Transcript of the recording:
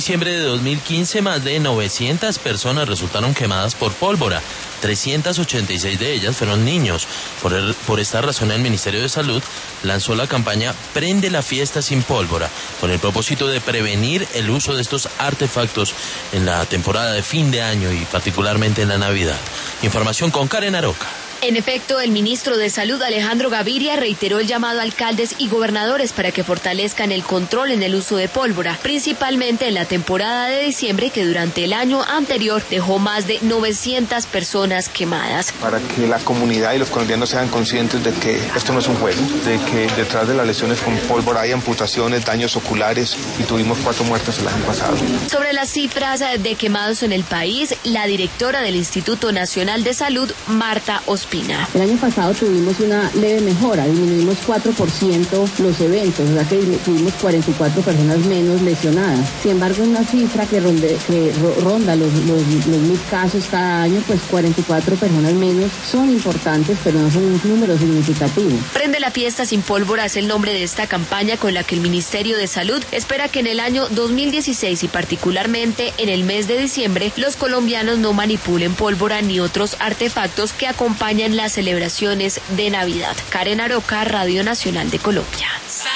diciembre de 2015, más de 900 personas resultaron quemadas por pólvora. 386 de ellas fueron niños. Por esta razón, el Ministerio de Salud lanzó la campaña Prende la fiesta sin pólvora, con el propósito de prevenir el uso de estos artefactos en la temporada de fin de año y particularmente en la Navidad. Información con Karen Aroca. En efecto, el ministro de Salud, Alejandro Gaviria, reiteró el llamado a alcaldes y gobernadores para que fortalezcan el control en el uso de pólvora, principalmente en la temporada de diciembre, que durante el año anterior dejó más de 900 personas quemadas. Para que la comunidad y los colombianos sean conscientes de que esto no es un juego, de que detrás de las lesiones con pólvora hay amputaciones, daños oculares, y tuvimos 4 muertos el año pasado. Sobre las cifras de quemados en el país, la directora del Instituto Nacional de Salud, Marta Ospina. El año pasado tuvimos una leve mejora, disminuimos 4% los eventos, o sea que tuvimos 44 personas menos lesionadas. Sin embargo, una cifra que ronda los 1.000 casos cada año, pues 44 personas menos son importantes, pero no son un número significativo. Prende la fiesta sin pólvora es el nombre de esta campaña con la que el Ministerio de Salud espera que en el año 2016 y particularmente en el mes de diciembre, los colombianos no manipulen pólvora ni otros artefactos que acompañan las celebraciones de Navidad. Karen Aroca, Radio Nacional de Colombia.